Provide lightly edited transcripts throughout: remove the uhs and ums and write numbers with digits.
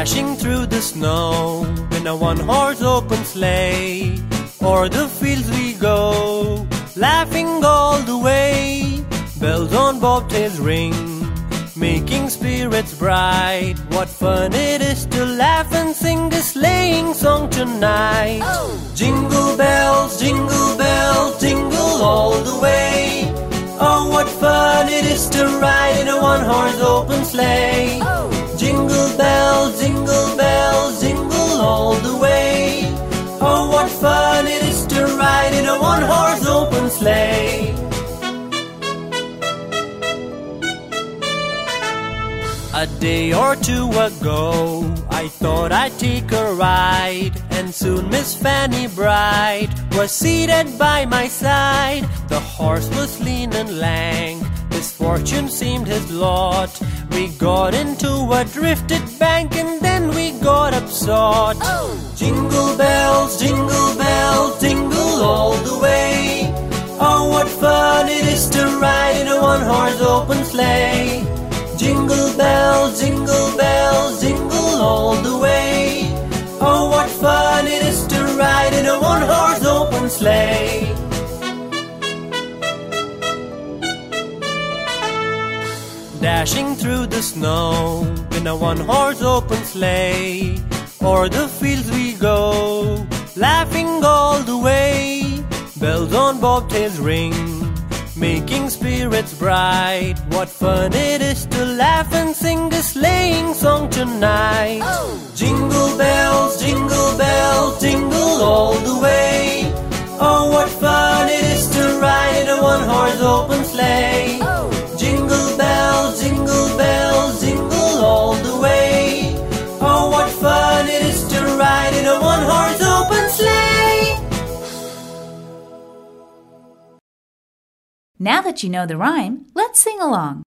Dashing through the snow in a one-horse open sleigh. O'er the fields we go, laughing all the way. Bells on bobtails ring, making spirits bright. What fun it is to laugh and sing a sleighing song tonight. Jingle bells, jingle all the way. Oh, what fun it is to ride in a one-horse open sleigh. Jingle bells, jingle all the way. Oh, what fun it is to ride in a one-horse open sleigh. A day or two ago, I thought I'd take a ride, and soon Miss Fanny Bright was seated by my side. The horse was lean and lank, misfortune seemed his lot. We got into a drifted bank, and then we got upsot. Jingle bells, jingle all the way. Oh, what fun it is to ride in a one-horse open sleigh. Jingle bells, jingle all the way. Oh, what fun it is to ride in a one-horse open sleigh. Dashing through the snow in a one-horse open sleigh. O'er the fields we go, laughing all the way. Bells on bobtails ring, making spirits bright. What fun it is to laugh and sing a sleighing song tonight. Jingle bells, jingle all the way. Oh, what fun it is to ride in a one-horse open sleigh. Jingle bells, jingle all the way. Oh, what fun it is to ride in a one-horse open sleigh. Now that you know the rhyme, let's sing along.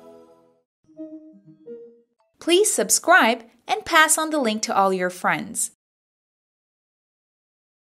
Please subscribe and pass on the link to all your friends.